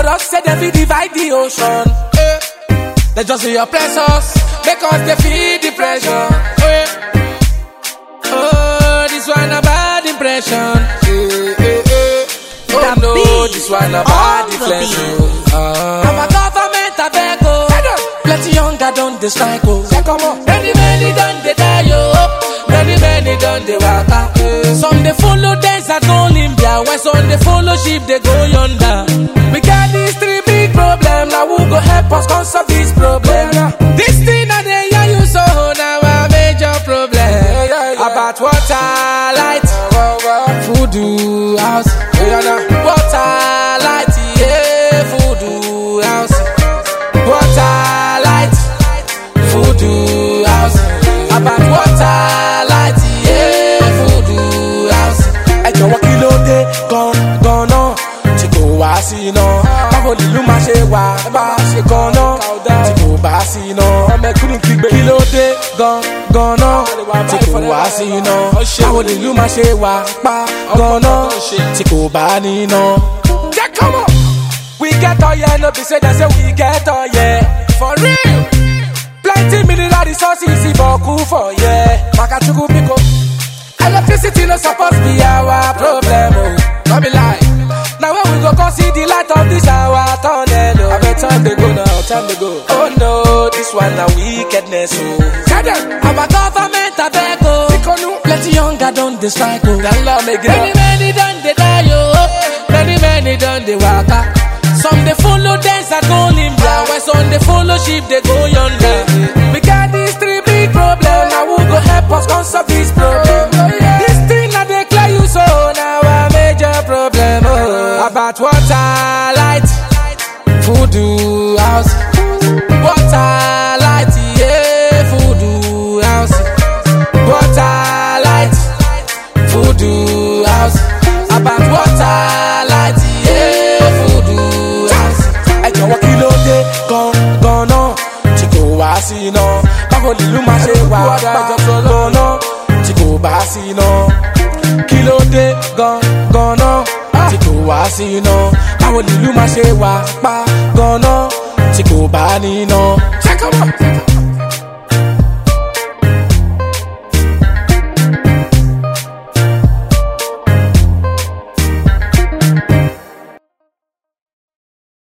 for us, say they will divide the ocean. They just will oppress us, make us they feel the pressure. Oh, this one a bad impression. Oh no, this one a bad inflection. I'm a government a beg oh. Plenty younger don't they strike oh. Many done they die oh. Many done they waka. Some they follow days that go Olympia, while some they follow sheep they go yonder. We got these three big problems, now who go help us solve this problem? This thing that they hear you so now a major problem. About water, light, voodoo house. Water, light, yeah, voodoo house. Water, light, voodoo house. About water, light, yeah, voodoo house. Ẹjọ́ wọ́n kí ló dé gan-an tí kò wá sí iná. Báwo nílùú máa ṣe wà bá ṣe gan-an tí kò bá sí iná. Ọmọ ẹkùnrin kígbe kí ló dé gan-an tí kò wá sí iná. Báwo nílùú máa ṣe wà pa gan-an tí kò bá ní iná. Yeah, come on. We get all yeah, no be say they say we get all yeah. For real. Plenty mineral resources in Boku for yeah. Makachuku Biko. Electricity no supposed be our problem, oh. Don't be lie. Now when we go see the light of this our tunnel, oh. I bet time they go now, time they go. Oh no, this one a wickedness, oh. Tell them, I'm a government a beg, oh. Plenty younger don't they strike, oh. Many done they die, oh. Many done they waka. Some they follow days that go Olympia, while some they follow sheep they go yonder. We got these three big problems, now who go help us solve this problem? This thing that they clear you so now a major problem. Oh. About water, light, voodoo house. Water, light, yeah, voodoo house. Water, light, voodoo house. About water, light, yeah, voodoo house. Ẹjọ́ wọ́n kí ló dé gan-an tí kò wá sí iná. Báwo nílùú máa ṣe wà pa gan-an tí kò bá sí iná. Kí ló dé gan-an tí kò wá sí iná. Báwo nílùú máa ṣe wà pa gan-an tí kò bá ní iná.